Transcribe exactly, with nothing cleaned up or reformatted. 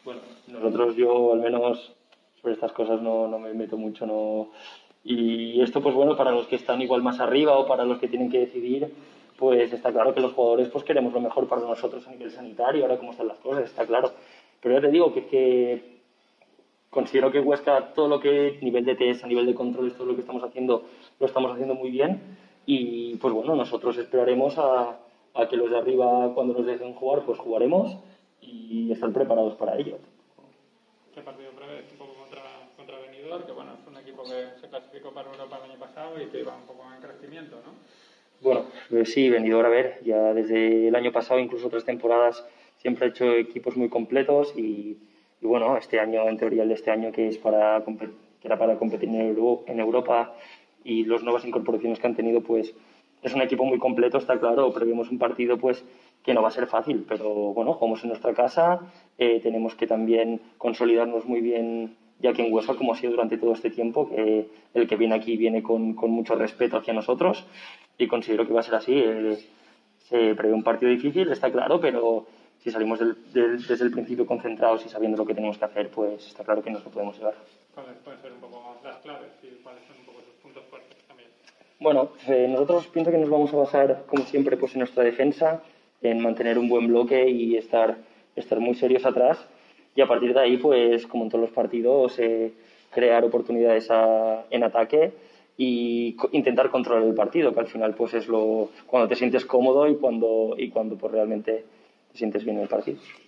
Bueno, nosotros yo al menos sobre estas cosas no, no me meto mucho, no. Y esto pues bueno, para los que están igual más arriba o para los que tienen que decidir, pues está claro que los jugadores pues queremos lo mejor para nosotros a nivel sanitario, ahora cómo están las cosas, está claro. Pero ya te digo que, que considero que Huesca todo lo que nivel de test, a nivel de controles, todo lo que estamos haciendo lo estamos haciendo muy bien y pues bueno, nosotros esperaremos a, a que los de arriba cuando nos dejen jugar pues jugaremos y estar preparados para ello. ¿Qué partido prevés? Un poco contra, contra Benidorm, que bueno, es un equipo que se clasificó para Europa el año pasado y que iba un poco en crecimiento, ¿no? Bueno, pues sí, Benidorm, a ver, ya desde el año pasado, incluso otras temporadas, siempre ha hecho equipos muy completos y, y bueno, este año, en teoría el de este año que es para que era para competir en, Euro, en Europa y las nuevas incorporaciones que han tenido, pues es un equipo muy completo, está claro, prevemos un partido pues que no va a ser fácil, pero bueno, jugamos en nuestra casa, eh, tenemos que también consolidarnos muy bien ya que en Huesca, como ha sido durante todo este tiempo, que el que viene aquí viene con, con mucho respeto hacia nosotros y considero que va a ser así. Eh, se prevé un partido difícil, está claro, pero si salimos del, del, desde el principio concentrados y sabiendo lo que tenemos que hacer, pues está claro que nos lo podemos llevar. ¿Cuáles pueden ser un poco las claves y cuáles son un poco sus puntos fuertes también? Bueno, eh, nosotros pienso que nos vamos a basar, como siempre, pues en nuestra defensa, en mantener un buen bloque y estar, estar muy serios atrás. Y a partir de ahí, pues como en todos los partidos, eh, crear oportunidades a, en ataque y co intentar controlar el partido, que al final pues es lo cuando te sientes cómodo y cuando, y cuando pues realmente te sientes bien en el partido.